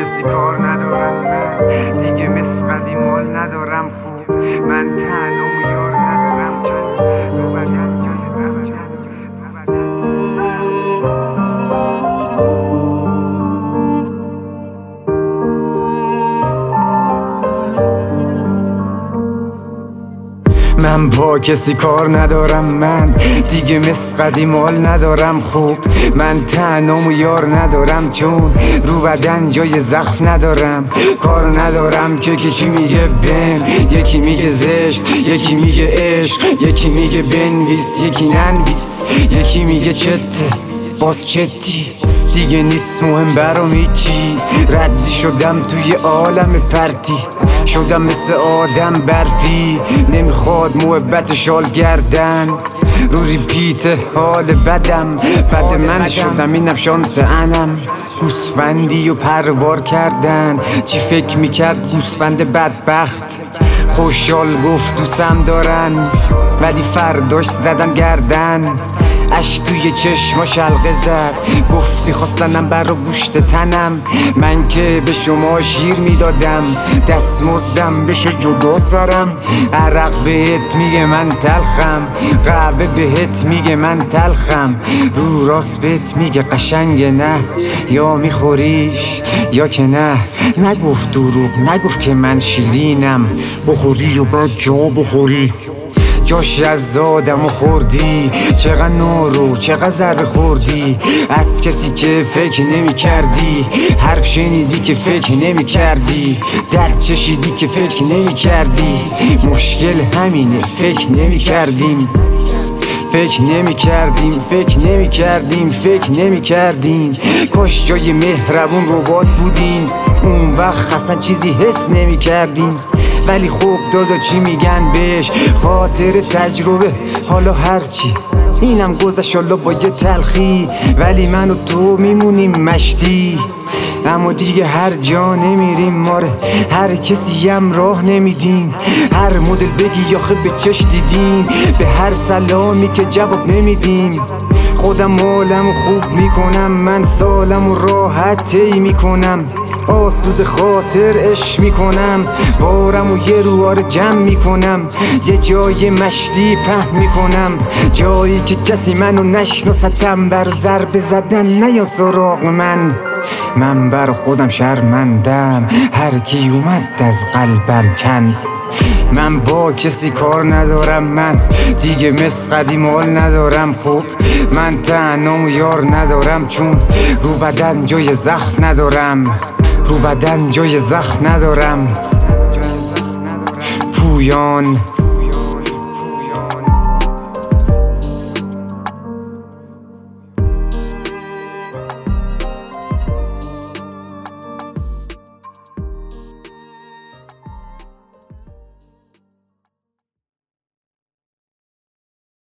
کسی کار ندارم، من دیگه مثل قدیم حال ندارم خوب. من تنها و یار ندارم چون رو بدن جای زخم. من با کسی کار ندارم، من دیگه مثل قدیم حال ندارم خوب. من تنها و یار ندارم چون رو بدن جای زخم ندارم. کار ندارم که چی میگه بن، یکی میگه زشت، یکی میگه عشق، یکی میگه بنویس، یکی ننویس، یکی میگه چته باز چتی. دیگه نیست مهم برام هیچی، ردی شدم توی عالم پرتی. شدم مثل آدم برفی، نمیخواد محبت شال گردن. رو ریپیت حال بدم، بد من شدم اینم شانس انم. گوسفندی و پروار کردن، چی فکر میکرد گوسفند بدبخت. خوشحال گفت دوستم دارن، ولی فرداش زدن گردن. اش توی چشماش حلقه زد، گفت میخواستنم برا گوشت تنم. من که به شما شیر میدادم، دستمزدم بشه جدا سرم. عرق بهت میگه من تلخم، قهوه بهت میگه من تلخم. رو راست بهت میگه قشنگه نه، یا میخوریش یا که نه. نگفت دروغ، نگفت که من شیرینم، بخوری و بعد جا بخوری. جاش از زادم و خوردی، چقدر نورو چقدر ضربه خوردی. از کسی که فکر نمی کردی، حرف شنیدی که فکر نمی کردی، درد چشیدی که فکر نمی کردی. مشکل همینه فکر نمی کردیم، فکر نمی کردیم، فکر نمی کردیم، فکر نمی کردیم. کاش جای مهربون ربات بودیم، اون وقت اصلا چیزی حس نمی کردیم. ولی خوب دادا چی میگن بهش، خاطر تجربه حالا هرچی. اینم گذشت حالا با یه تلخی، ولی من و تو میمونیم مشتی. اما دیگه هر جا نمیریم ماره، هر کسی هم راه نمیدیم. هر مدل بگی آخه به چش دیدیم، به هر سلامی که جواب نمیدیم. خودم حالمو خوب میکنم، من سالمو راحت طی میکنم. آسود خاطر عشق میکنم، بارمو یه رواره جمع میکنم. یه جای مشتی پهن میکنم، جایی که کسی منو نشناستم. بر ضربه زدن نیا سراغ من بر خودم شرمندم. هر کی اومد از قلبم کند. من با کسی کار ندارم، من دیگه مثل قدیم حال ندارم خوب. من تنها و یار ندارم چون رو بدن جای زخم ندارم، رو بدن جای زخم ندارم. پویان